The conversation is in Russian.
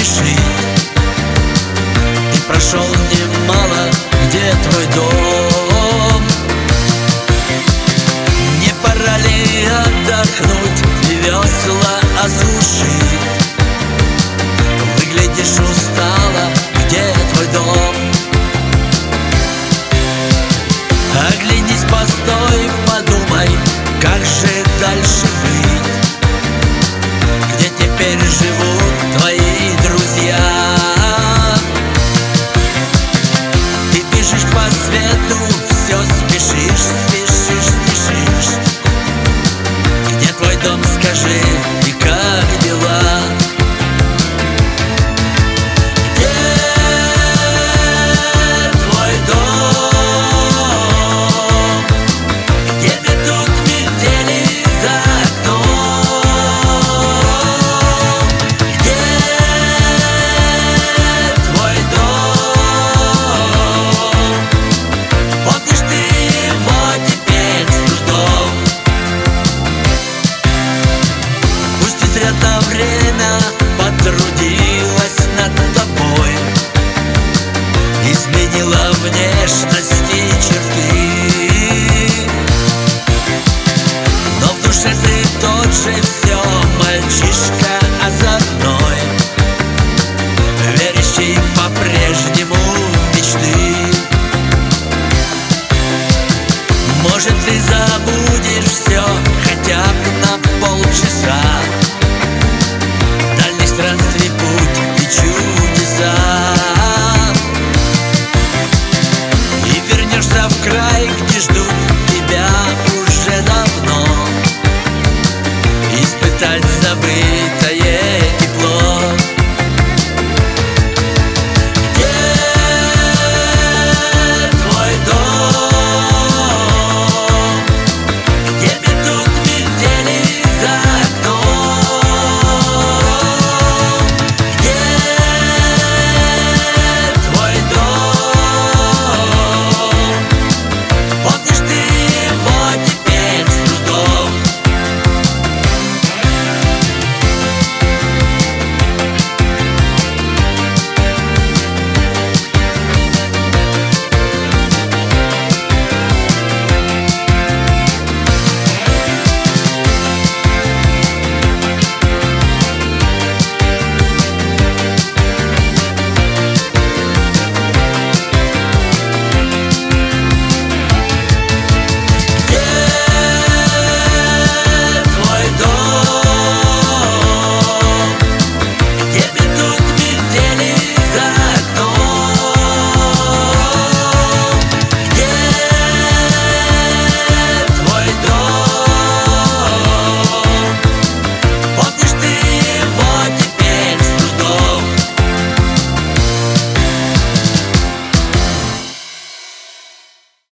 спешить. И прошел немало, где твой дом? Не пора ли отдохнуть и весла осушить? Выглядишь устало, где твой дом? Оглянись, постой, подумай, как же дальше быть? Где теперь живут твои друзья? Ты бежишь по свету, все спешишь, спешишь, спешишь. Где твой дом, скажи, и как дела? Это время потрудилась над тобой, изменила внешности черты, но в душе ты тот же, все мальчишка озорной, верящий по-прежнему в мечты. Может, ты забудешь все хотя бы на полчаса,